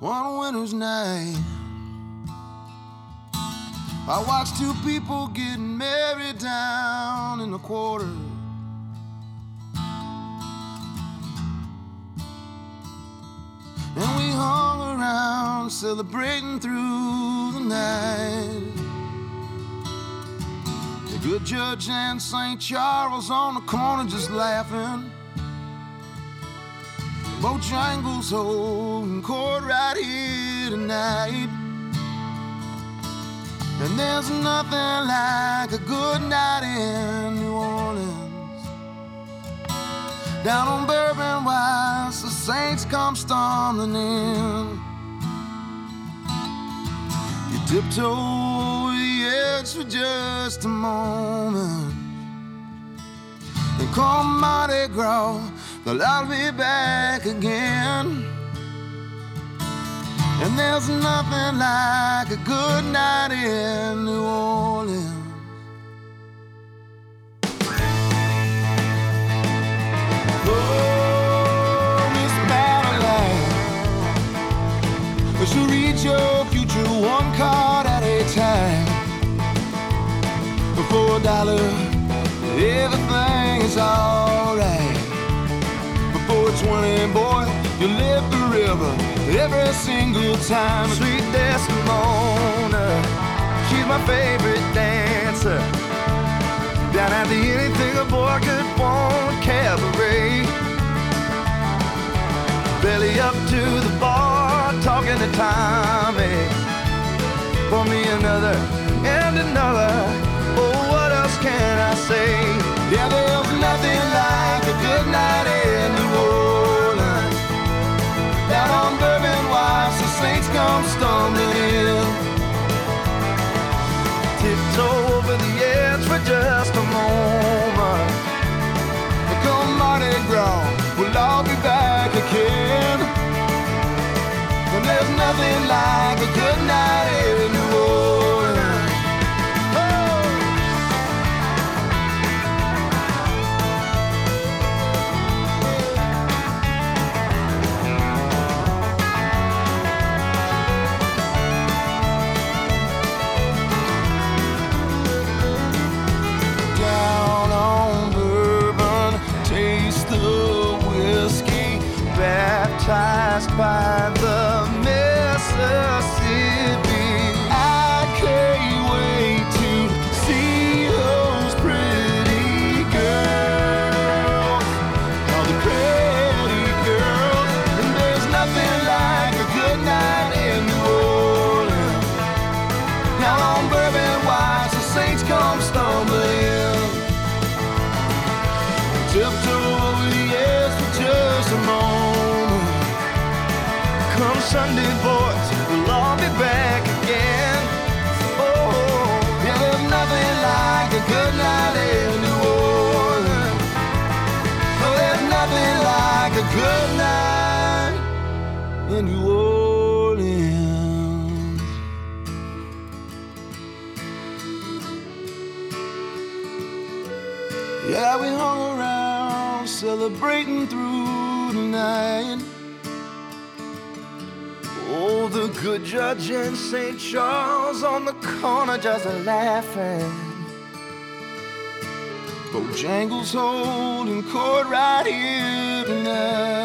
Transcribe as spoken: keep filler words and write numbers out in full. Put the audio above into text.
one winter's night, I watched two people getting married down in the quarter. And we hung around celebrating through the night. The good judge and Saint Charles on the corner just laughing. Bojangles holding court right here tonight. And there's nothing like a good night in New Orleans. Down on Bourbon Wise, the Saints come stumbling in. You tiptoe over the edge for just a moment, and come Mardi Gras, well, I'll be back again. And there's nothing like a good night in New Orleans. Oh, Miss Madeline, you read your future one card at a time. For a dollar, everything is alright. For twenty, boy, you live forever, every single time. Sweet Desdemona, she's my favorite dancer. Down at the anything a boy could want cabaret. Belly up to the bar, talking to Tommy. Pour me another and another. Oh, what else can I say? Yeah, there's nothing like a good night in New Orleans. Down on Bourbon Wise, the Saints come stumbling in. Tiptoe over the edge for just a moment. Come Mardi Gras, we'll all be back again. And there's nothing like a good night in New Orleans. Baptized by the Mississippi, I can't wait to see those pretty girls, all the pretty girls. And there's nothing like a good night in New Orleans. Now on Bourbon Wise, the Saints come stumbling. Tiptoe over the edge for just a moment. Come Sunday, boys, we'll all be back again. Oh, yeah, there's nothing like a good night in New Orleans. Oh, there's nothing like a good night in New Orleans. Yeah, we hung around celebrating through the night. Oh, the good judge and Saint Charles on the corner just laughing. Bojangles holding court right here tonight.